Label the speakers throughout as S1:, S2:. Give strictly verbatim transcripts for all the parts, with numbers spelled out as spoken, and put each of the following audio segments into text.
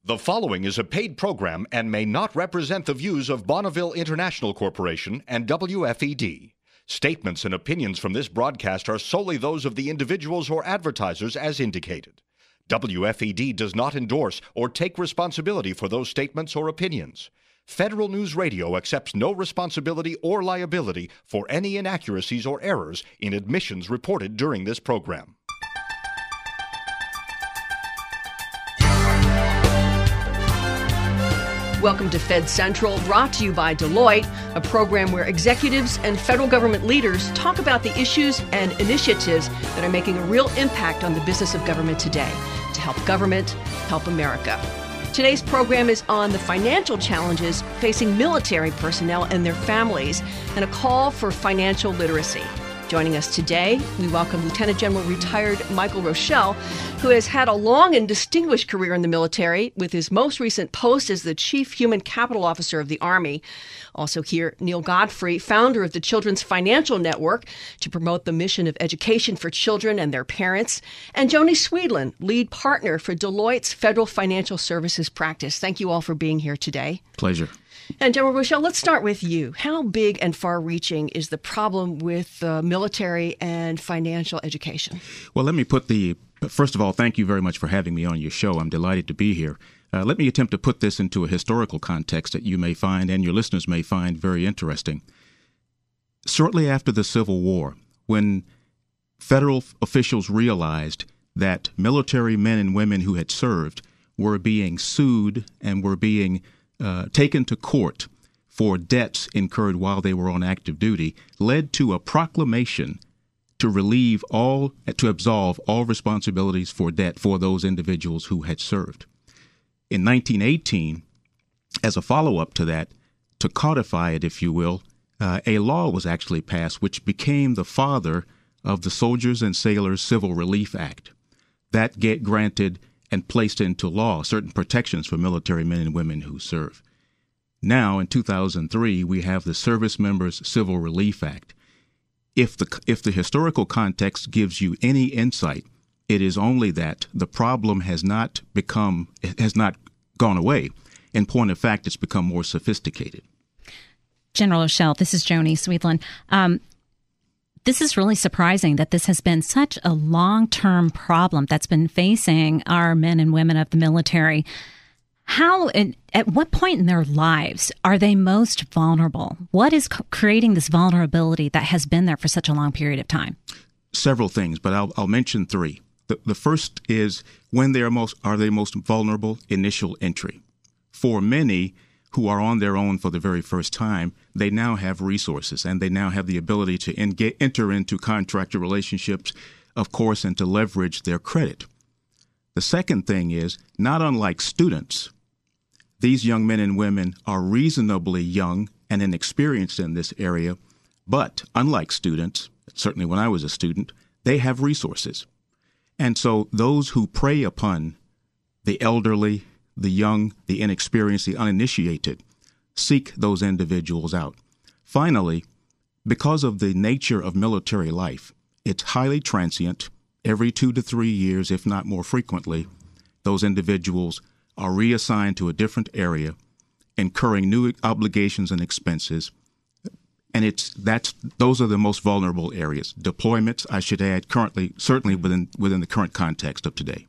S1: The following is a paid program and may not represent the views of Bonneville International Corporation and W F E D. Statements and opinions from this broadcast are solely those of the individuals or advertisers as indicated. W F E D does not endorse or take responsibility for those statements or opinions. Federal News Radio accepts no responsibility or liability for any inaccuracies or errors in admissions reported during this program.
S2: Welcome to Fed Central, brought to you by Deloitte, a program where executives and federal government leaders talk about the issues and initiatives that are making a real impact on the business of government today to help government help America. Today's program is on the financial challenges facing military personnel and their families and a call for financial literacy. Joining us today, we welcome Lieutenant General retired Michael Rochelle, who has had a long and distinguished career in the military, with his most recent post as the Chief Human Capital Officer of the Army. Also here, Neil Godfrey, founder of the Children's Financial Network, to promote the mission of education for children and their parents, and Joni Swedlund, lead partner for Deloitte's Federal Financial Services practice. Thank you all for being here today.
S3: Pleasure.
S2: And General Rochelle, let's start with you. How big and far-reaching is the problem with uh, military and financial education?
S3: Well, let me put the, first of all, thank you very much for having me on your show. I'm delighted to be here. Uh, let me attempt to put this into a historical context that you may find and your listeners may find very interesting. Shortly after the Civil War, when federal officials realized that military men and women who had served were being sued and were being Uh, taken to court for debts incurred while they were on active duty, led to a proclamation to relieve all, to absolve all responsibilities for debt for those individuals who had served. In nineteen eighteen, as a follow-up to that, to codify it, if you will, uh, a law was actually passed which became the father of the Soldiers and Sailors Civil Relief Act. That get granted and placed into law certain protections for military men and women who serve. Now, in two thousand three, we have the Service Members Civil Relief Act. If the if the historical context gives you any insight, it is only that the problem has not become has not gone away. In point of fact, it's become more sophisticated.
S4: General Rochelle, this is Joni Swedlund. Um, This is really surprising that this has been such a long-term problem that's been facing our men and women of the military. How and at what point in their lives are they most vulnerable? What is c- creating this vulnerability that has been there for such a long period of time?
S3: Several things, but I'll, I'll mention three. The, the first is when they are most are they most vulnerable? Initial entry. For many who are on their own for the very first time, they now have resources and they now have the ability to en- get, enter into contractor relationships, of course, and to leverage their credit. The second thing is, not unlike students, these young men and women are reasonably young and inexperienced in this area, but unlike students, certainly when I was a student, they have resources. And so those who prey upon the elderly, the young, the inexperienced, the uninitiated, seek those individuals out. Finally, because of the nature of military life, it's highly transient. Every two to three years, if not more frequently, those individuals are reassigned to a different area, incurring new obligations and expenses. And it's that's those are the most vulnerable areas. Deployments, I should add, currently, certainly within within the current context of today.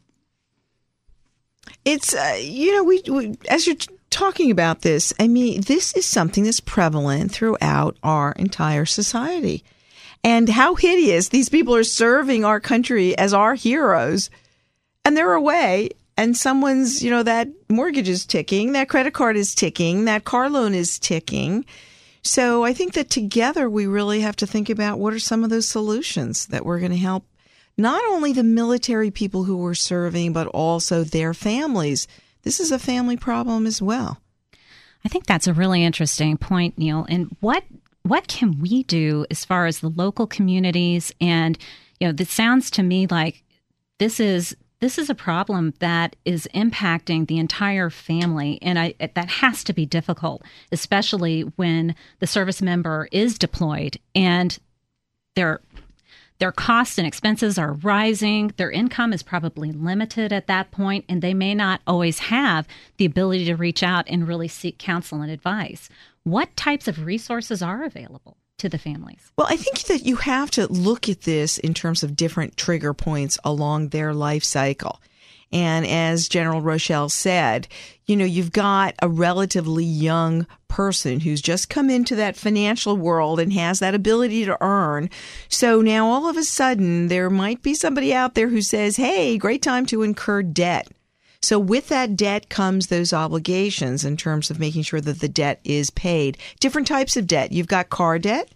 S5: It's, uh, you know, we, we as you're t- talking about this, I mean, this is something that's prevalent throughout our entire society. And how hideous these people are serving our country as our heroes. And they're away, and someone's, you know, that mortgage is ticking, that credit card is ticking, that car loan is ticking. So I think that together we really have to think about what are some of those solutions that we're going to help not only the military people who were serving, but also their families. This is a family problem as well.
S4: I think that's a really interesting point, Neil. And what what can we do as far as the local communities? And, you know, this sounds to me like this is this is a problem that is impacting the entire family. And I, that has to be difficult, especially when the service member is deployed and they're Their costs and expenses are rising. Their income is probably limited at that point, and they may not always have the ability to reach out and really seek counsel and advice. What types of resources are available to the families?
S5: Well, I think that you have to look at this in terms of different trigger points along their life cycle. And as General Rochelle said, you know, you've got a relatively young person who's just come into that financial world and has that ability to earn. So now all of a sudden there might be somebody out there who says, hey, great time to incur debt. So with that debt comes those obligations in terms of making sure that the debt is paid. Different types of debt. You've got car debt.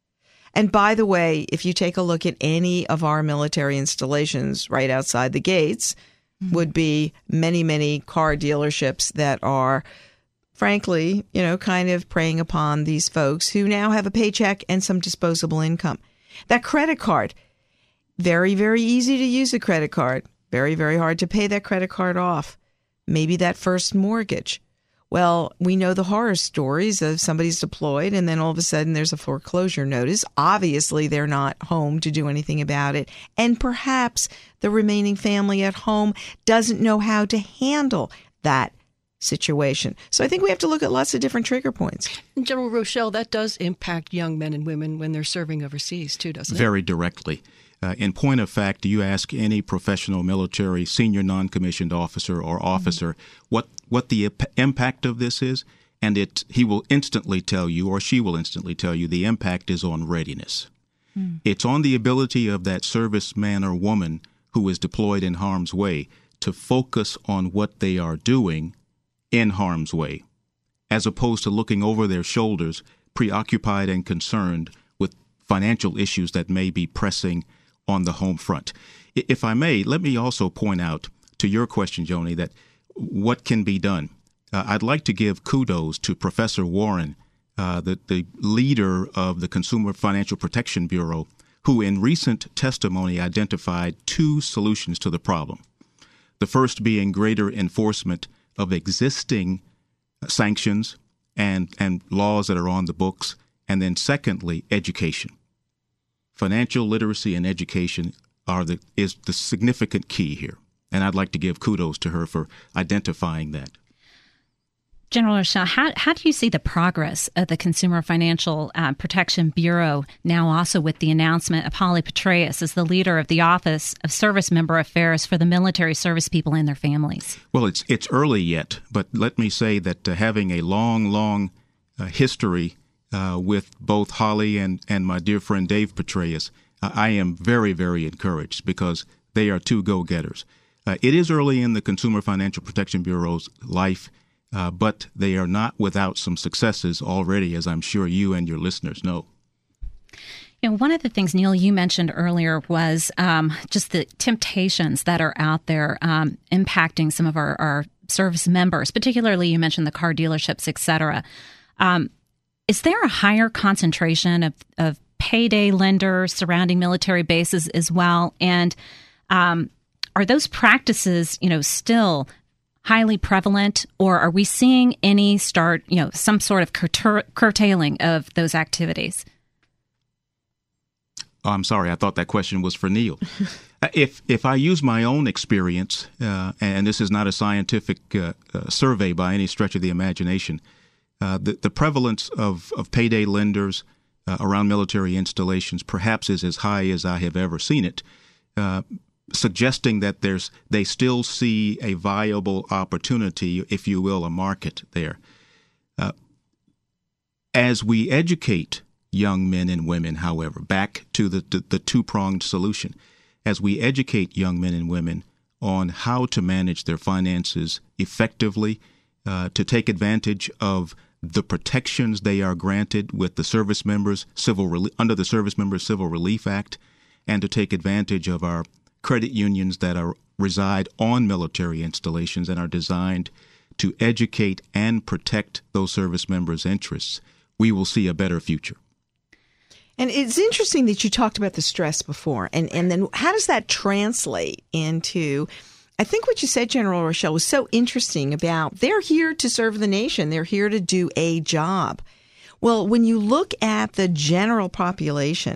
S5: And by the way, if you take a look at any of our military installations right outside the gates, would be many, many car dealerships that are, frankly, you know, kind of preying upon these folks who now have a paycheck and some disposable income. That credit card, very, very easy to use a credit card. Very, very hard to pay that credit card off. Maybe that first mortgage. Well, we know the horror stories of somebody's deployed and then all of a sudden there's a foreclosure notice. Obviously, they're not home to do anything about it. And perhaps the remaining family at home doesn't know how to handle that situation. So I think we have to look at lots of different trigger points.
S2: General Rochelle, that does impact young men and women when they're serving overseas too, doesn't it?
S3: Very directly. Uh, in point of fact, you ask any professional military senior non-commissioned officer or officer mm-hmm. what what the ip- impact of this is, and it he will instantly tell you, or she will instantly tell you, the impact is on readiness. Mm. It's on the ability of that serviceman or woman who is deployed in harm's way to focus on what they are doing in harm's way, as opposed to looking over their shoulders, preoccupied and concerned with financial issues that may be pressing on the home front. If I may, let me also point out to your question, Joni, that what can be done. Uh, I'd like to give kudos to Professor Warren, uh, the, the leader of the Consumer Financial Protection Bureau, who in recent testimony identified two solutions to the problem. The first being greater enforcement of existing sanctions and, and laws that are on the books, and then secondly, education. Financial literacy and education are the is the significant key here, and I'd like to give kudos to her for identifying that.
S4: General Rochelle, how, how do you see the progress of the Consumer Financial uh, Protection Bureau now also with the announcement of Holly Petraeus as the leader of the Office of Service Member Affairs for the military service people and their families?
S3: Well, it's it's early yet, but let me say that uh, having a long, long uh, history Uh, with both Holly and, and my dear friend Dave Petraeus, uh, I am very, very encouraged because they are two go-getters. Uh, it is early in the Consumer Financial Protection Bureau's life, uh, but they are not without some successes already, as I'm sure you and your listeners know.
S4: You know, one of the things, Neil, you mentioned earlier was um, just the temptations that are out there um, impacting some of our, our service members, particularly you mentioned the car dealerships, et cetera. Um, Is there a higher concentration of, of payday lenders surrounding military bases as well? And um, are those practices, you know, still highly prevalent, or are we seeing any start, you know, some sort of curta- curtailing of those activities?
S3: Oh, I'm sorry. I thought that question was for Neil. if if I use my own experience, uh, and this is not a scientific uh, uh, survey by any stretch of the imagination, Uh, the, the prevalence of, of payday lenders uh, around military installations perhaps is as high as I have ever seen it, uh, suggesting that there's they still see a viable opportunity, if you will, a market there. Uh, as we educate young men and women, however, back to the, the, the two-pronged solution, as we educate young men and women on how to manage their finances effectively, uh, to take advantage of the protections they are granted with the Service Members Civil Rel- under the Service Members Civil Relief Act, and to take advantage of our credit unions that are reside on military installations and are designed to educate and protect those service members' interests, we will see a better future.
S5: And it's interesting that you talked about the stress before, and, and then how does that translate into, I think what you said, General Rochelle, was so interesting about they're here to serve the nation. They're here to do a job. Well, when you look at the general population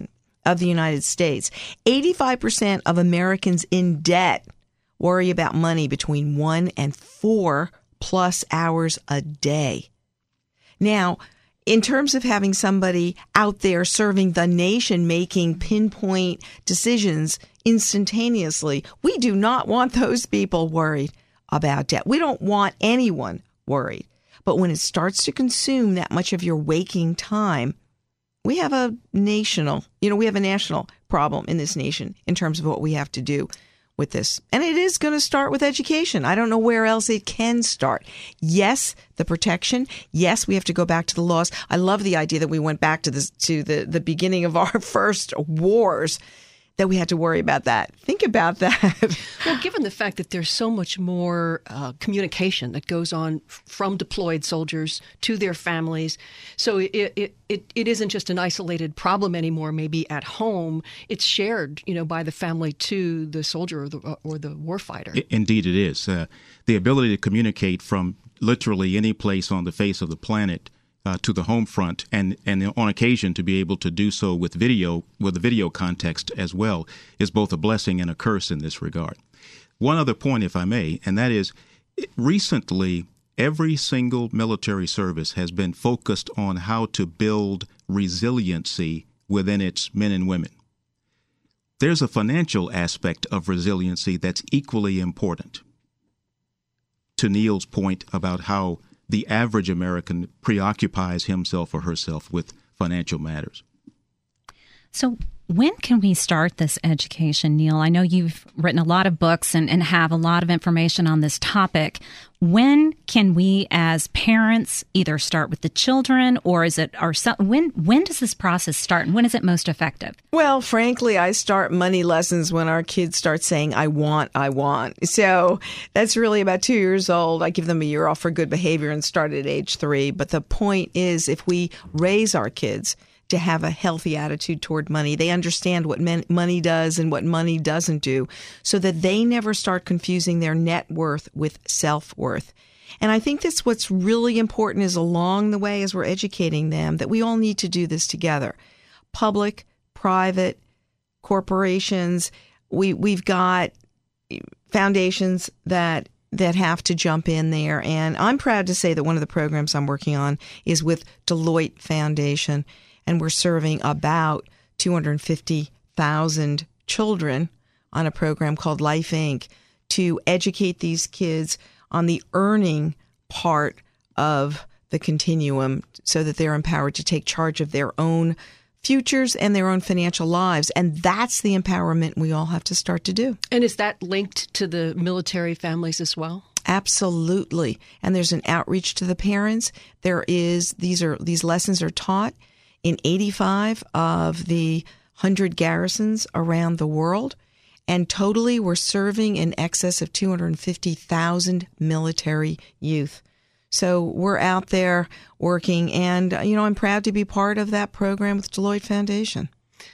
S5: of the United States. eighty-five percent of Americans in debt worry about money between one and four plus hours a day. Now, in terms of having somebody out there serving the nation, making pinpoint decisions instantaneously, we do not want those people worried about debt. We don't want anyone worried. But when it starts to consume that much of your waking time, we have a national, you know, we have a national problem in this nation in terms of what we have to do with this. And it is going to start with education. I don't know where else it can start. Yes, the protection. Yes, we have to go back to the laws. I love the idea that we went back to the, to the, the beginning of our first wars, that we had to worry about that. Think about that.
S2: Well, given the fact that there's so much more uh, communication that goes on from deployed soldiers to their families, so it, it it it isn't just an isolated problem anymore. Maybe at home, it's shared, you know, by the family to the soldier or the or the warfighter.
S3: Indeed, it is. Uh, the ability to communicate from literally any place on the face of the planet Uh, to the home front, and, and on occasion to be able to do so with video, with a video context as well, is both a blessing and a curse in this regard. One other point, if I may, and that is, recently, every single military service has been focused on how to build resiliency within its men and women. There's a financial aspect of resiliency that's equally important. To Neil's point about how the average American preoccupies himself or herself with financial matters.
S4: So when can we start this education, Neil? I know you've written a lot of books and, and have a lot of information on this topic. When can we as parents either start with the children, or is it our when when does this process start, and when is it most effective? Well,
S5: frankly, I start money lessons when our kids start saying, I want, I want. So that's really about two years old. I give them a year off for good behavior and start at age three. But the point is, if we raise our kids to have a healthy attitude toward money, they understand what men- money does and what money doesn't do, so that they never start confusing their net worth with self-worth. And I think that's what's really important, is along the way as we're educating them, that we all need to do this together. Public, private, corporations, we, we've got foundations that that have to jump in there. And I'm proud to say that one of the programs I'm working on is with Deloitte Foundation. And we're serving about two hundred fifty thousand children on a program called Life Incorporated to educate these kids on the earning part of the continuum, so that they're empowered to take charge of their own futures and their own financial lives. And that's the empowerment we all have to start to do.
S2: And is that linked to the military families as well?
S5: Absolutely. And there's an outreach to the parents. There is, these are, these lessons are taught in eighty-five of the one hundred garrisons around the world. And totally, we're serving in excess of two hundred fifty thousand military youth. So we're out there working. And, you know, I'm proud to be part of that program with Deloitte Foundation.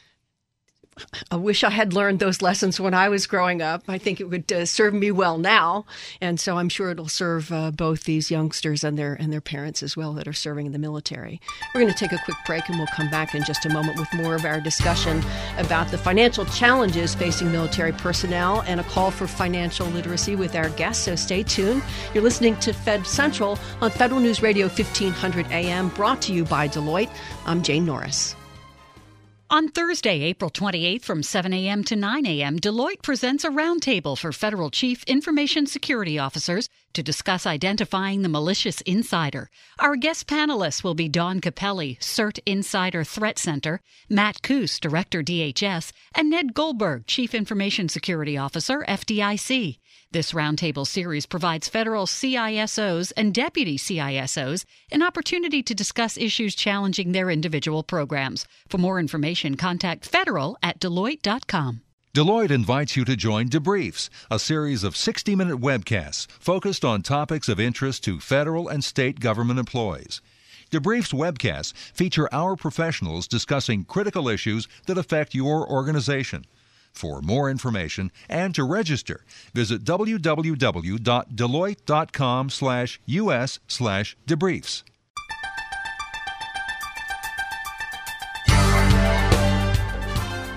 S2: I wish I had learned those lessons when I was growing up. I think it would uh, serve me well now. And so I'm sure it'll serve uh, both these youngsters and their and their parents as well that are serving in the military. We're going to take a quick break, and we'll come back in just a moment with more of our discussion about the financial challenges facing military personnel and a call for financial literacy with our guests. So stay tuned. You're listening to Fed Central on Federal News Radio fifteen hundred A M, brought to you by Deloitte. I'm Jane Norris.
S6: On Thursday, April twenty-eighth from seven a.m. to nine a.m., Deloitte presents a roundtable for Federal Chief Information Security Officers to discuss identifying the malicious insider. Our guest panelists will be Dawn Capelli, CERT Insider Threat Center, Matt Coos, Director D H S, and Ned Goldberg, Chief Information Security Officer, F D I C. This roundtable series provides federal C I S Os and deputy C I S Os an opportunity to discuss issues challenging their individual programs. For more information, contact federal at deloitte dot com.
S7: Deloitte invites you to join Debriefs, a series of sixty-minute webcasts focused on topics of interest to federal and state government employees. Debriefs webcasts feature our professionals discussing critical issues that affect your organization. For more information and to register, visit w w w dot deloitte dot com slash u s slash debriefs.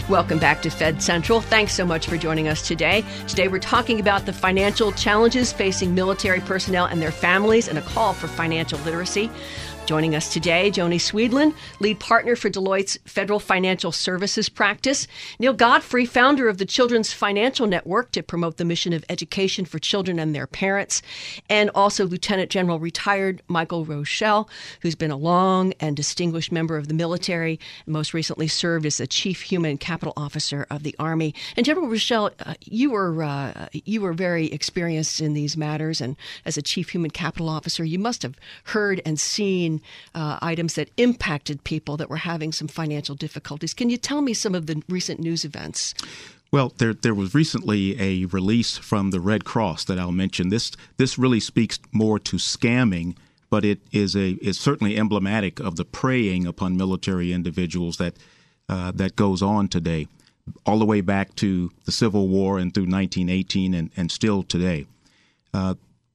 S2: Welcome back to Fed Central. Thanks so much for joining us today. Today we're talking about the financial challenges facing military personnel and their families and a call for financial literacy. Joining us today, Joni Swedlund, lead partner for Deloitte's Federal Financial Services practice. Neil Godfrey, founder of the Children's Financial Network to promote the mission of education for children and their parents. And also Lieutenant General retired Michael Rochelle, who's been a long and distinguished member of the military and most recently served as the Chief Human Capital Officer of the Army. And General Rochelle, uh, you were uh, you were very experienced in these matters, and as a Chief Human Capital Officer, you must have heard and seen Uh, items that impacted people that were having some financial difficulties. Can you tell me some of the recent news events?
S3: Well, there there was recently a release from the Red Cross that I'll mention. This this really speaks more to scamming, but it is a is certainly emblematic of the preying upon military individuals that uh, that goes on today, all the way back to the Civil War and through nineteen eighteen and, and still today. Uh,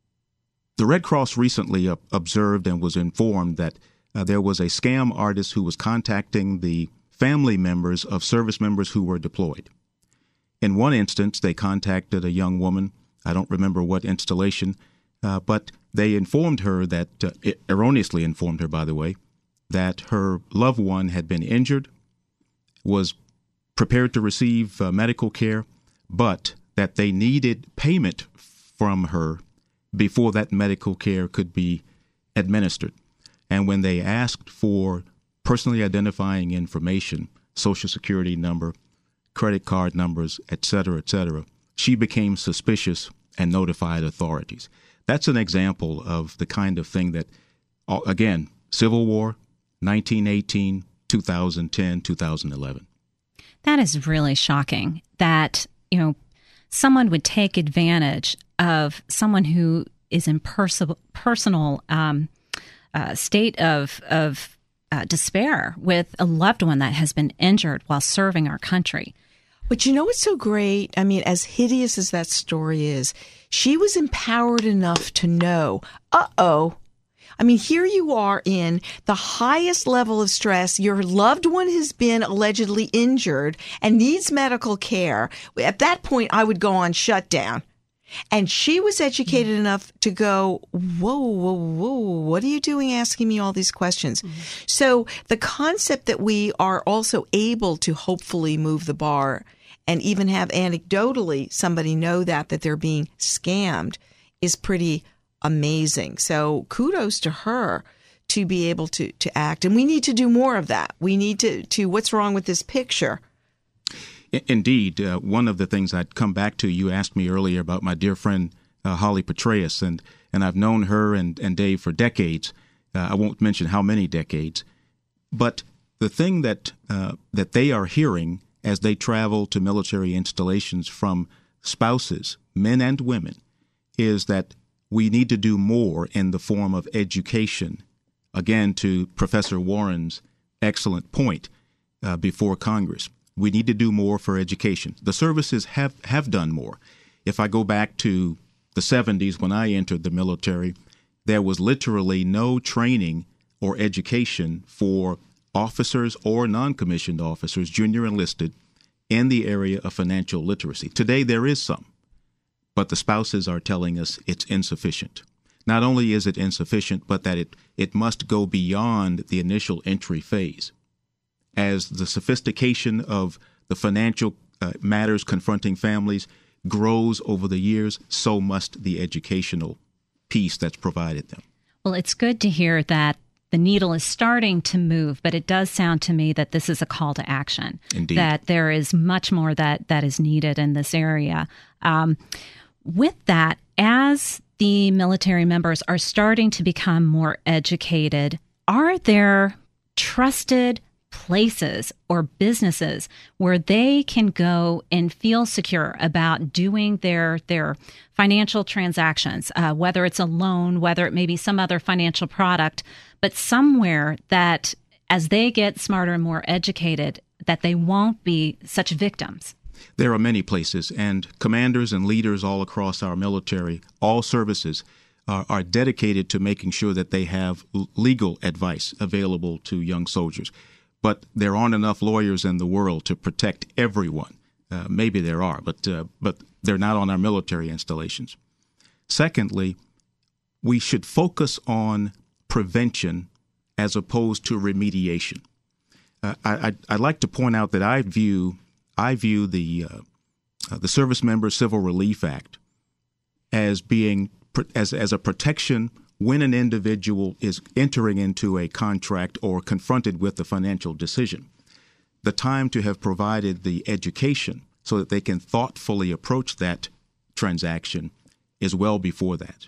S3: The Red Cross recently uh, observed and was informed that uh, there was a scam artist who was contacting the family members of service members who were deployed. In one instance, they contacted a young woman. I don't remember what installation, uh, but they informed her that, uh, erroneously informed her, by the way, that her loved one had been injured, was prepared to receive uh, medical care, but that they needed payment from her before that medical care could be administered. And when they asked for personally identifying information, Social Security number, credit card numbers, et cetera, et cetera, she became suspicious and notified authorities. That's an example of the kind of thing that, again, Civil War, nineteen eighteen, two thousand ten, two thousand eleven.
S4: That is really shocking that, you know, someone would take advantage of someone who is in pers- personal um, uh, state of of uh, despair with a loved one that has been injured while serving our country.
S5: But you know what's so great? I mean, as hideous as that story is, she was empowered enough to know, uh-oh, I mean, here you are in the highest level of stress. Your loved one has been allegedly injured and needs medical care. At that point, I would go on shutdown. And she was educated mm-hmm. enough to go, whoa, whoa, whoa, what are you doing asking me all these questions? Mm-hmm. So the concept that we are also able to hopefully move the bar and even have anecdotally somebody know that, that they're being scammed is pretty amazing. So kudos to her to be able to, to act. And we need to do more of that. We need to, to what's wrong with this picture?
S3: Indeed. Uh, one of the things I'd come back to, you asked me earlier about my dear friend, uh, Holly Petraeus, and, and I've known her and, and Dave for decades. Uh, I won't mention how many decades. But the thing that uh, that they are hearing as they travel to military installations from spouses, men and women, is that we need to do more in the form of education. Again, to Professor Warren's excellent point uh, before Congress. We need to do more for education. The services have, have done more. If I go back to the seventies when I entered the military, there was literally no training or education for officers or non-commissioned officers, junior enlisted, in the area of financial literacy. Today there is some, but the spouses are telling us it's insufficient. Not only is it insufficient, but that it, it must go beyond the initial entry phase. As the sophistication of the financial uh, matters confronting families grows over the years, so must the educational piece that's provided them.
S4: Well, it's good to hear that the needle is starting to move, but it does sound to me that this is a call to action.
S3: Indeed.
S4: That there is much more that, that is needed in this area. Um, with that, as the military members are starting to become more educated, are there trusted places or businesses where they can go and feel secure about doing their their financial transactions, uh, whether it's a loan, whether it may be some other financial product, but somewhere that as they get smarter and more educated, that they won't be such victims?
S3: There are many places, and commanders and leaders all across our military, all services, are, are dedicated to making sure that they have legal advice available to young soldiers. but there aren't enough lawyers in the world to protect everyone. Uh, maybe there are, but uh, but they're not on our military installations. Secondly, we should focus on prevention as opposed to remediation. Uh, I, I'd, I'd like to point out that I view I view the uh, uh, the Service Member Civil Relief Act as being as as a protection when an individual is entering into a contract or confronted with a financial decision. The time to have provided the education so that they can thoughtfully approach that transaction is well before that.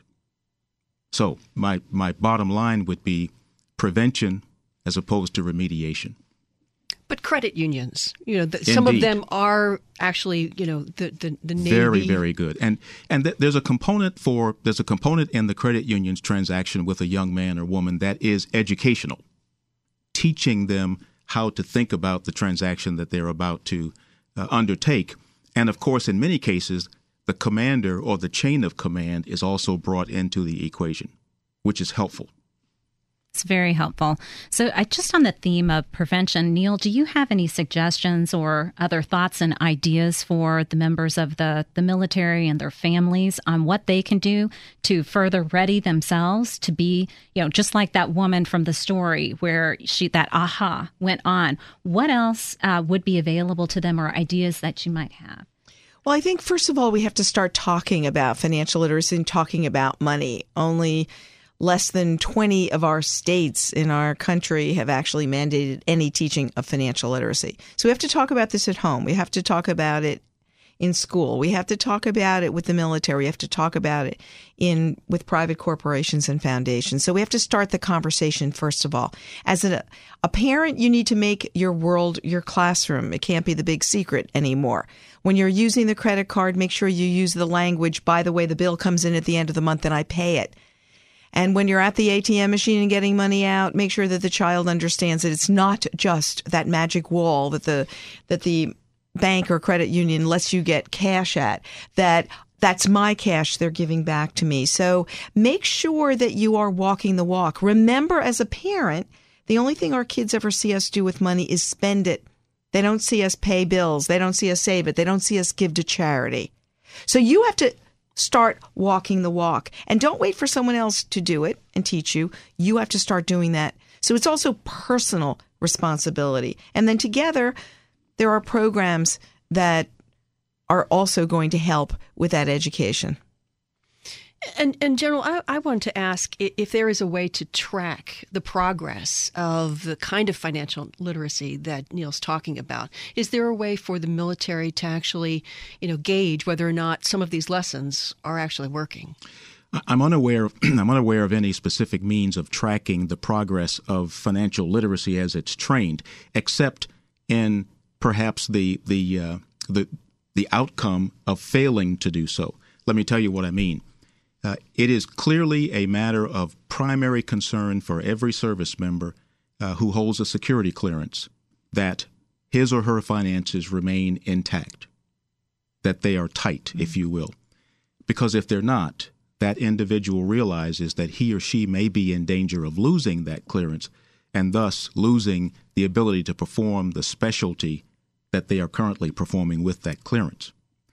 S3: So my my bottom line would be prevention as opposed to remediation.
S2: But credit unions, you know, the, some of them are actually, you know, the the, the Navy.
S3: Very, very good. And and th- there's a component for there's a component in the credit union's transaction with a young man or woman that is educational, teaching them how to think about the transaction that they're about to uh, undertake. And of course, in many cases, the commander or the chain of command is also brought into the equation, which is helpful.
S4: It's very helpful. So I just on the theme of prevention, Neil, do you have any suggestions or other thoughts and ideas for the members of the, the military and their families on what they can do to further ready themselves to be, you know, just like that woman from the story where she that aha went on? What else uh, would be available to them or ideas that you might have?
S5: Well, I think, first of all, we have to start talking about financial literacy and talking about money. Only less than twenty of our states in our country have actually mandated any teaching of financial literacy. So we have to talk about this at home. We have to talk about it in school. We have to talk about it with the military. We have to talk about it in with private corporations and foundations. So we have to start the conversation, first of all. As a, a parent, you need to make your world your classroom. It can't be the big secret anymore. When you're using the credit card, make sure you use the language, by the way, the bill comes in at the end of the month and I pay it. And when you're at the A T M machine and getting money out, make sure that the child understands that it's not just that magic wall that the that the bank or credit union lets you get cash at, that that's my cash they're giving back to me. So make sure that you are walking the walk. Remember, as a parent, the only thing our kids ever see us do with money is spend it. They don't see us pay bills. They don't see us save it. They don't see us give to charity. So you have to start walking the walk. And don't wait for someone else to do it and teach you. You have to start doing that. So it's also personal responsibility. And then together, there are programs that are also going to help with that education.
S2: And, and General, I, I want to ask if there is a way to track the progress of the kind of financial literacy that Neil's talking about. Is there a way for the military to actually, you know, gauge whether or not some of these lessons are actually working?
S3: I'm unaware. I'm unaware of any specific means of tracking the progress of financial literacy as it's trained, except in perhaps the the uh, the the outcome of failing to do so. Let me tell you what I mean. Uh, it is clearly a matter of primary concern for every service member uh, who holds a security clearance that his or her finances remain intact, that they are tight, mm-hmm. if you will. Because if they're not, that individual realizes that he or she may be in danger of losing that clearance and thus losing the ability to perform the specialty that they are currently performing with that clearance.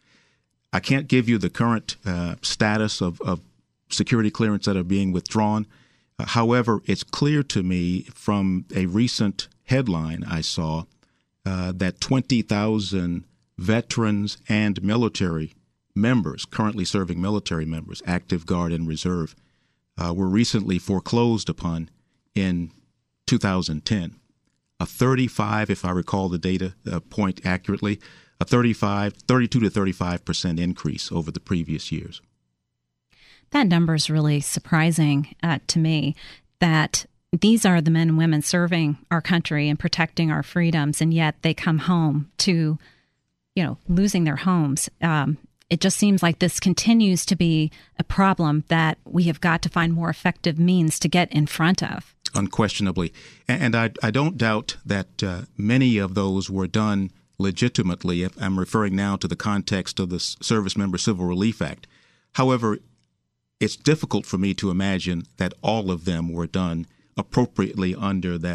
S3: I can't give you the current uh, status of, of security clearance that are being withdrawn. Uh, however, it's clear to me from a recent headline I saw uh, that twenty thousand veterans and military members, currently serving military members, active guard and reserve, uh, were recently foreclosed upon in two thousand ten. A thirty-five, if I recall the data uh, point accurately, a thirty-five, thirty-two to thirty-five percent increase over the previous years.
S4: That number is really surprising uh, to me, that these are the men and women serving our country and protecting our freedoms, and yet they come home to, you know, losing their homes. Um, it just seems like this continues to be a problem that we have got to find more effective means to get in front of.
S3: Unquestionably. And I, I don't doubt that uh, many of those were done legitimately. I'm referring now to the context of the Service Member Civil Relief Act. However, it's difficult for me to imagine that all of them were done appropriately under that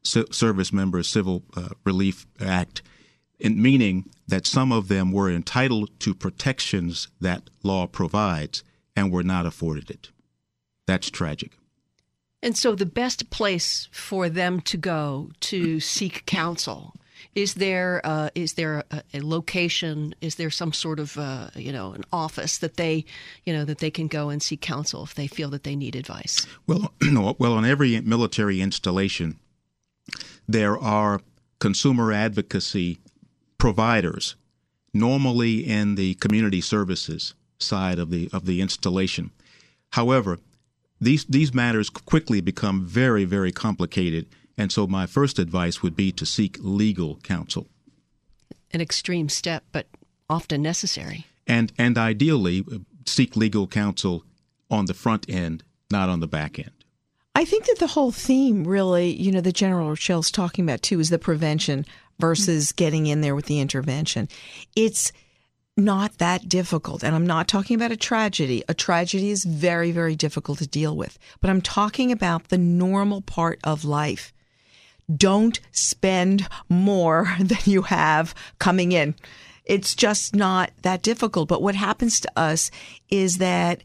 S3: Service Members Civil uh, Relief Act, in meaning that some of them were entitled to protections that law provides and were not afforded it. That's tragic.
S2: And so the best place for them to go to seek counsel, is there uh, is there a, a location? Is there some sort of uh, you know an office that they you know that they can go and seek counsel if they feel that they need advice?
S3: Well, well, on every military installation, there are consumer advocacy providers, normally in the community services side of the of the installation. However, these these matters quickly become very, very complicated, and so my first advice would be to seek legal counsel.
S2: An extreme step, but often necessary.
S3: And and ideally, seek legal counsel on the front end, not on the back end.
S5: I think that the whole theme really, you know, that General Rochelle's talking about too is the prevention versus getting in there with the intervention. It's not that difficult. And I'm not talking about a tragedy. A tragedy is very, very difficult to deal with. But I'm talking about the normal part of life. Don't spend more than you have coming in. It's just not that difficult. But what happens to us is that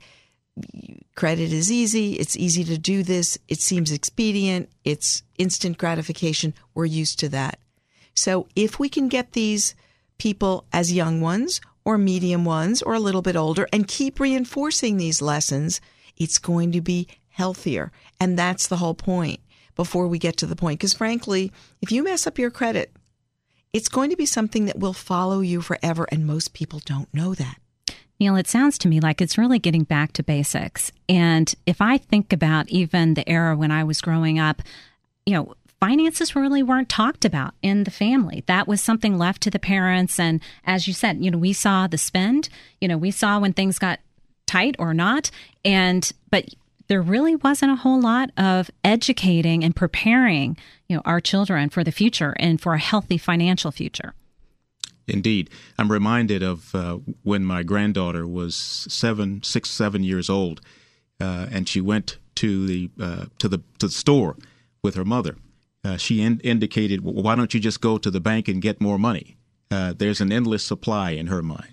S5: credit is easy. It's easy to do this. It seems expedient. It's instant gratification. We're used to that. So if we can get these people as young ones or medium ones or a little bit older and keep reinforcing these lessons, it's going to be healthier. And that's the whole point before we get to the point. Because frankly, if you mess up your credit, it's going to be something that will follow you forever. And most people don't know that.
S4: Neil, it sounds to me like it's really getting back to basics. And if I think about even the era when I was growing up, you know, finances really weren't talked about in the family. That was something left to the parents. And as you said, you know, we saw the spend, you know, we saw when things got tight or not. And, but there really wasn't a whole lot of educating and preparing, you know, our children for the future and for a healthy financial future.
S3: Indeed. I'm reminded of uh, when my granddaughter was seven, six, seven years old, uh, and she went to the uh, to the to the store with her mother. Uh, she in- indicated, well, why don't you just go to the bank and get more money? Uh, there's an endless supply in her mind.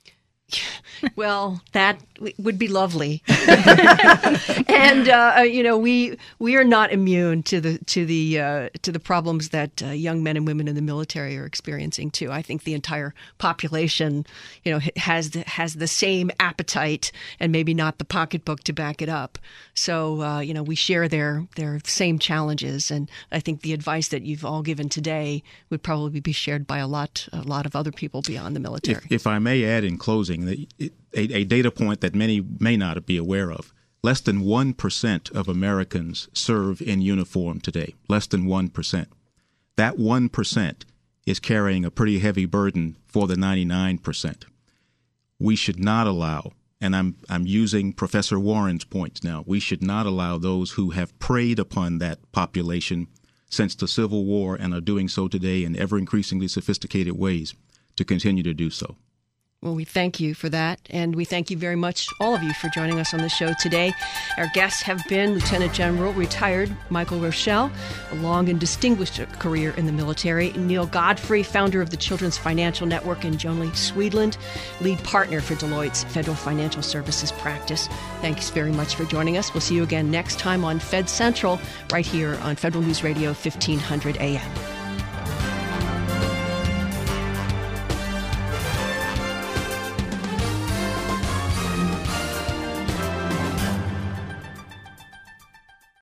S2: Well, that would be lovely, and uh, you know we we are not immune to the to the uh, to the problems that uh, young men and women in the military are experiencing too. I think the entire population, you know, has the, has the same appetite and maybe not the pocketbook to back it up. So uh, you know we share their their same challenges, and I think the advice that you've all given today would probably be shared by a lot a lot of other people beyond the military.
S3: If, if I may add in closing, that it, A, a data point that many may not be aware of. Less than one percent of Americans serve in uniform today. Less than one percent. That one percent is carrying a pretty heavy burden for the ninety-nine percent. We should not allow, and I'm, I'm using Professor Warren's points now, we should not allow those who have preyed upon that population since the Civil War and are doing so today in ever-increasingly sophisticated ways to continue to do so.
S2: Well, we thank you for that, and we thank you very much, all of you, for joining us on the show today. Our guests have been Lieutenant General retired Michael Rochelle, a long and distinguished career in the military, Neil Godfrey, founder of the Children's Financial Network, and Joni Swedland, lead partner for Deloitte's Federal Financial Services practice. Thanks very much for joining us. We'll see you again next time on Fed Central, right here on Federal News Radio, fifteen hundred A M.